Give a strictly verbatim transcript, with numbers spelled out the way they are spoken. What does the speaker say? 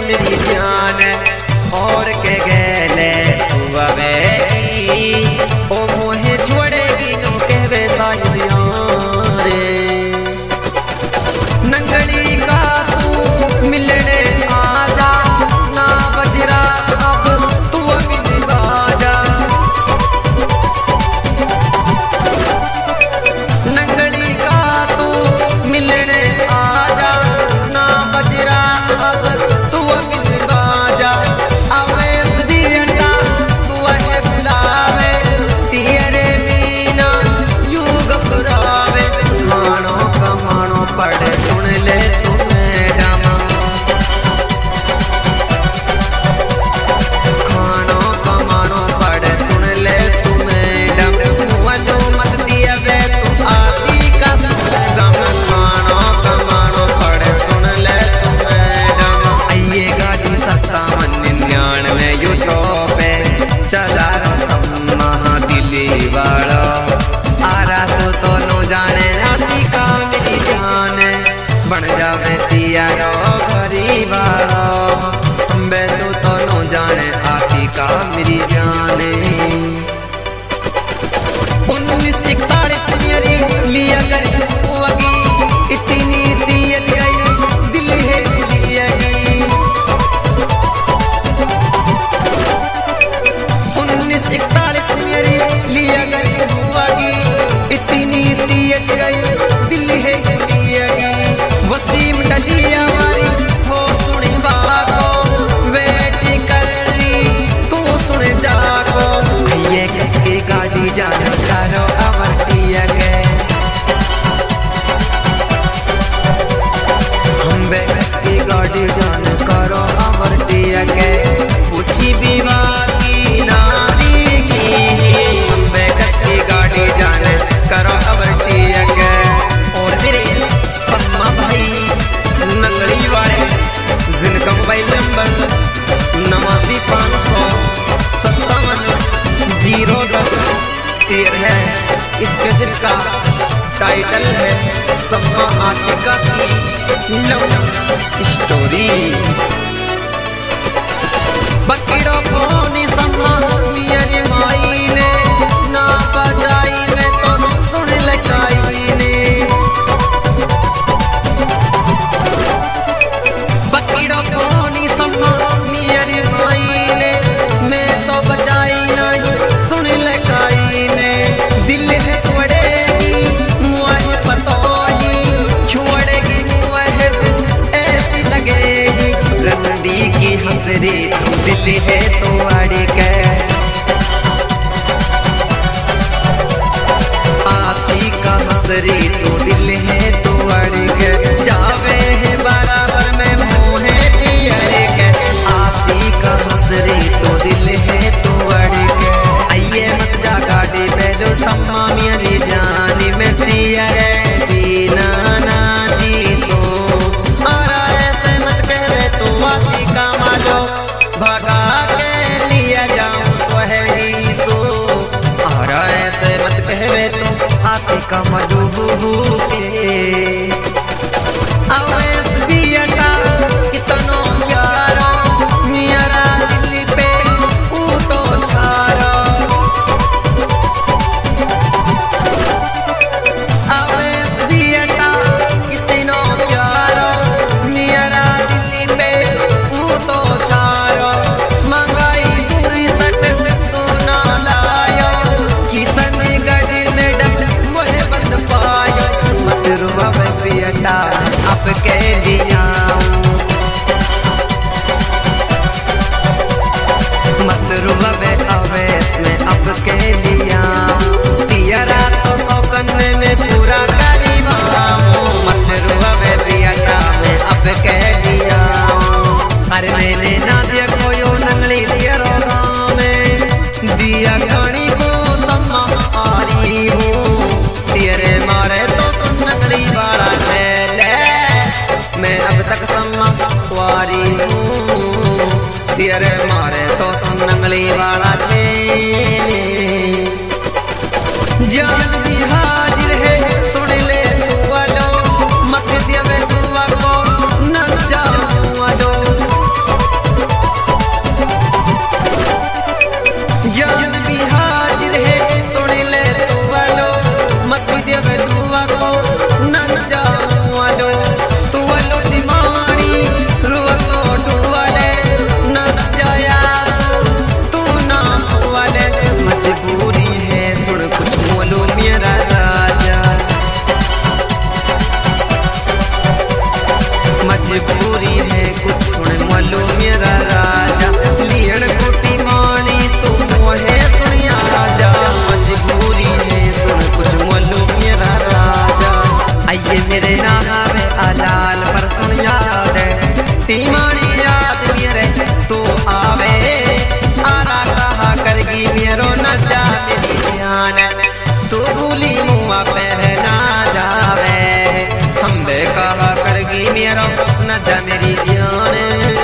मेरी जान और के गेले सुबह ओ मोहे छोड़ेगी नो कहवे साहिया रे नंगली का तू मिलने आजा ना बजरा अब तू अभी बाजा नंगली का तू मिलने आजा ना बजरा अब तू अभी बाजा अवे दियटा तू है बुलावे तेरे मीना यू घबरावे मानो कमानो पड़े सुन ले तू मैडम खानो कमानो पड़े सुन ले तू मैडम वालो मत दिया वे तू आती का गम खानो कमानो पड़े सुन ले तू मैडम आइए गाड़ी सत्तावन निन्यानवे यूट्यूब पे चला रहा दिल्ली वाला आ रहा तो तो नो जाने आती का मेरी जान बन जावे तियारो गरीबारो बे तू तो नो जाने आती का मेरी जाने उन्नीस इकतालीस मेरी लिया करी वगी इतनी दियत गई दिल है लियागी उन्नीस इकतालीस मेरी लिया करी वगी इतनी दियत गई दिल है लियागी वसीम डलिया मारी हो सुनी बाको वेटी कर रही तू सुन जाको ये किसकी गाड़ी जाना करो अमरतिया के हम बे किसकी गाड़ी जाना करो अमरतिया के पूछी भी बाकी ना की हम बे किसकी गाड़ी जाना करो अमरतिया के और मेरे सम्मा भाई नंगली वाले जिनका मोबाइल नंबर नवासी पाँच सौ सत्तावन जीरो दस तेरह है इसके जिनका टाइटल है सम्मा आतिका की लव स्टोरी बकीरो फोनी सम्मा मेरी माई ने ना बजाई मैं तो सुन लगाई ने बकीरो फोनी सम्मा मेरी माई ने मैं तो बजाई नहीं सुन लगाई ने दिल है छोड़ेगी मुझे पता ही छोड़ेगी मुझे ऐसी लगेगी रंडी की हंसरी तू दिल है तो अड़ी के आती का हंसरी तो दिल है तो अड़ी के जावे है बराबर में मोहे पियरे के आती का हंसरी तो दिल है तो अड़ी के आइए मत जा गाड़ी पहलो सम्मा मेरी जानी में तियरे बिना ना जी सो आरा ऐसे मत करे तो आती का मालो भगा के लिया जाऊं तो है ही सो आरा ऐसे मत कहवे तो आती का मलूबू के अवैस बियटा कितनो प्यारो मेरा दिल पे ऊ तो छारो अवैस बियटा कितनो प्यारो मेरा दिल पे ऊ तो छारो मंगाई पूरी सट तू ना लायो किसन गढ़ में डब मोहे बंद पायो मत रुआ बियटा अब के लिया मत रुआ अवैस में अब के लिया तियरा तो सौकन्ने में पूरा करी मत रुआ बियटा में अब के लिया अरे मैंने ना दिया कोयो नंगली दिया गाँव में दिया घड़ी को सम्मा आरी हूँ तेरे मारे तो तुम नंगली वाला ले मैं अब तक सम्मा कुआरी हूँ तेरे मारे तो तुम नंगली वाला ले जान भी हाजिर है सुन ले तू वालो मत दिया मैं तू को न जाऊँ वालो मेरा न जा मेरी जान।